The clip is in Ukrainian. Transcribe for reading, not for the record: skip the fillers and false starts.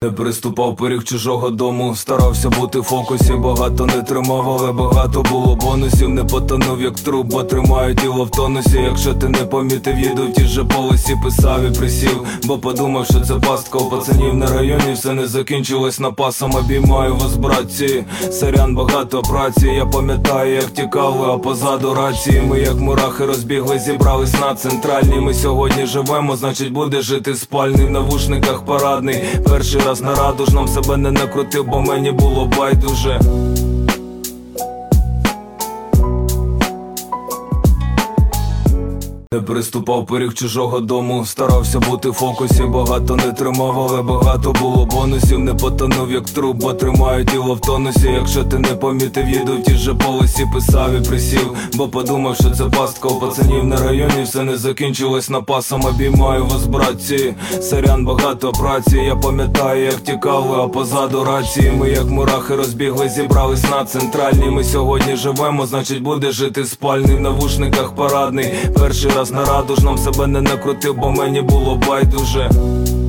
Не приступав поріг чужого дому, старався бути в фокусі, багато не тримав, але багато було бонусів. Не потонув як труп, бо тримаю тіло в тонусі. Якщо ти не помітив, їду в ті же полосі. Писав і присів, бо подумав, що це пастка у пацанів на районі. Все не закінчилось напасом, обіймаю вас, братці. Сорян, багато праці, я пам'ятаю, як тікали, а позаду рації. Ми як мурахи розбігли, зібрались на центральній. Ми сьогодні живемо, значить буде жити спальний. В навушниках парадний, перший раз на радужном, себе не накрутив, бо мені було байдуже. Не приступав поріг чужого дому, старався бути в фокусі, багато не тримав, але багато було бонусів. Не потонув як труп, бо тримаю тіло в тонусі. Якщо ти не помітив, їду в ті же полосі. Писав і присів, бо подумав, що це пастка у пацанів на районі. Все не закінчилось напасом, обіймаю вас, братці. Сорян, багато праці, я пам'ятаю, як тікали, а позаду рації. Ми як мурахи розбігли, зібрались на центральній. Ми сьогодні живемо, значить буде жити спальний. В навушниках парадний, перший раз на радужном, себе не накрутив, бо мені було байдуже.